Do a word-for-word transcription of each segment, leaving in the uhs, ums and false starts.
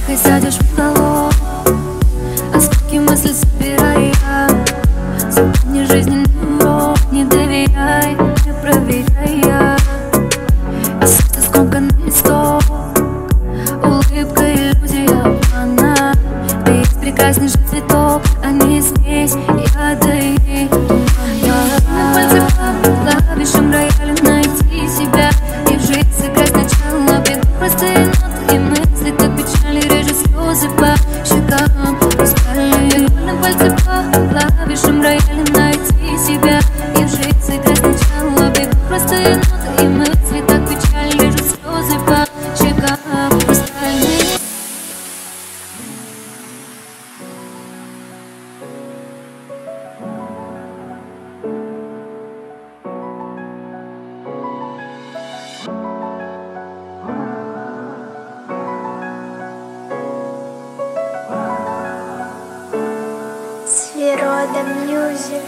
Тихо сядешь в уголок, осколки мысли собирая. Запомни жизненный урок, не доверяй, не проверяя. И сердце скомканный листок, улыбка, иллюзия, обмана. Ты есть прекраснейший цветок, а не здесь я, да и на пальце по клавишам рояля найти себя и в жизнь сыграть сначала. Бегут простые ноты и мысли, так печали режет слезы по щекам. Хрустальные на пальце по клавишам рояля найти себя и в жизнь сыграть сначала. Бегут простые ноты и мысли, так печали режет слезы по щекам. Хрустальные. Свирода Мьюзик.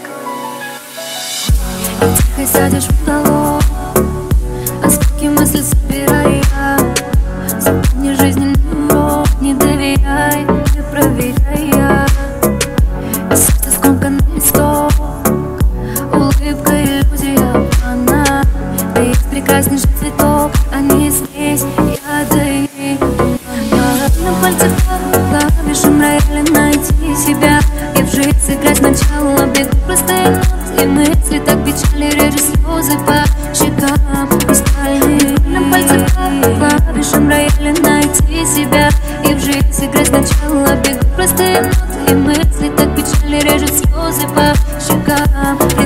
Тихо сядешь в уголок, осколки мысли собирая. Запомни жизненный урок, не доверяй, не проверяя. И сердце скомканный листок, улыбка, иллюзия, обмана. Ты есть прекраснейший цветок, а не здесь я, да и на пальце по клавишам рояля найти себя и в жизнь сыграть сначала. Бегут простые ноты и мысли, так печали режет слезы по щекам. Хрустальные на пальце по клавишам рояля найти себя и в жизнь сыграть сначала. Бегут простые ноты и мысли, так печали режет слезы по щекам.